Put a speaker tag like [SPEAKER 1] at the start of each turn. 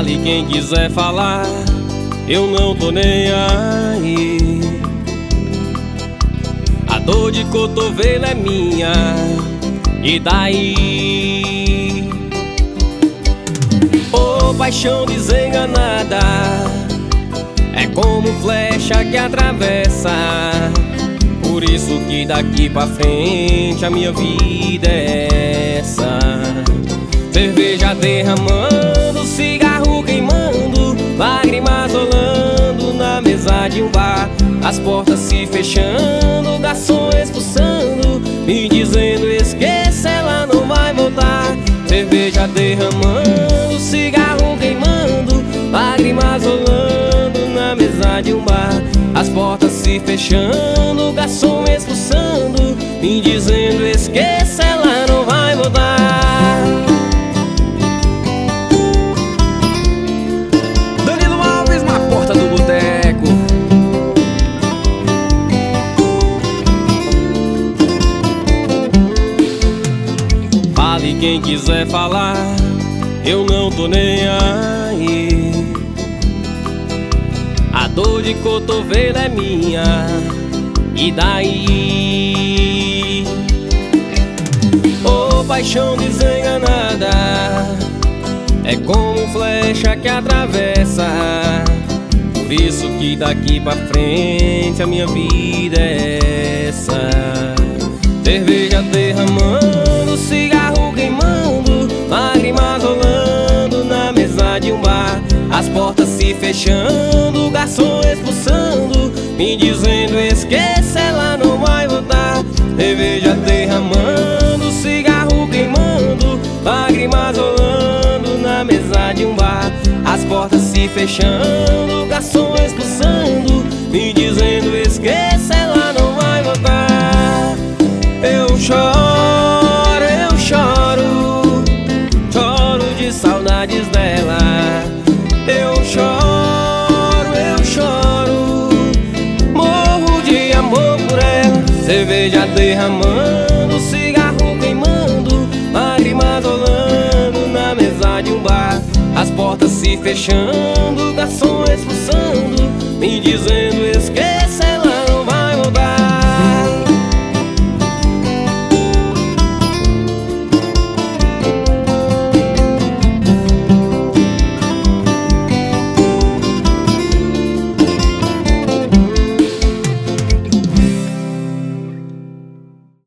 [SPEAKER 1] Fale quem quiser falar, eu não tô nem aí. A dor de cotovelo é minha, e daí? Ô paixão desenganada, é como flecha que atravessa. Por isso que daqui pra frente a minha vida é essa. Cerveja derramando, cigarro queimando, lágrimas rolando na mesa de um bar. As portas se fechando, garçom expulsando, me dizendo esqueça, ela não vai voltar. Cerveja derramando, cigarro queimando, lágrimas rolando na mesa de um bar. As portas se fechando, garçom expulsando, me dizendo esqueça, ela não vai voltar. Danilo Alves na porta do boteco. Fale quem quiser falar, eu não tô nem aí. A dor de cotovelo é minha, e daí? Ô paixão desenganada, é como flecha que atravessa. Por isso que daqui pra frente a minha vida é essa. Cerveja derramando, cigarro queimando, lágrimas rolando na mesa de um bar. As portas se fechando, garçom expulsando, me dizendo esqueça, ela não vai voltar. Cerveja derramando, cigarro queimando, lágrimas rolando na mesa de um bar. As portas se fechando, garçom expulsando, me dizendo esqueça, ela não vai voltar. Eu choro, choro de saudades dela. Eu choro, morro de amor por ela. Cerveja derramando, cigarro queimando, lágrimas rolando na mesa de um bar. As portas se fechando, garçom expulsando, me dizendo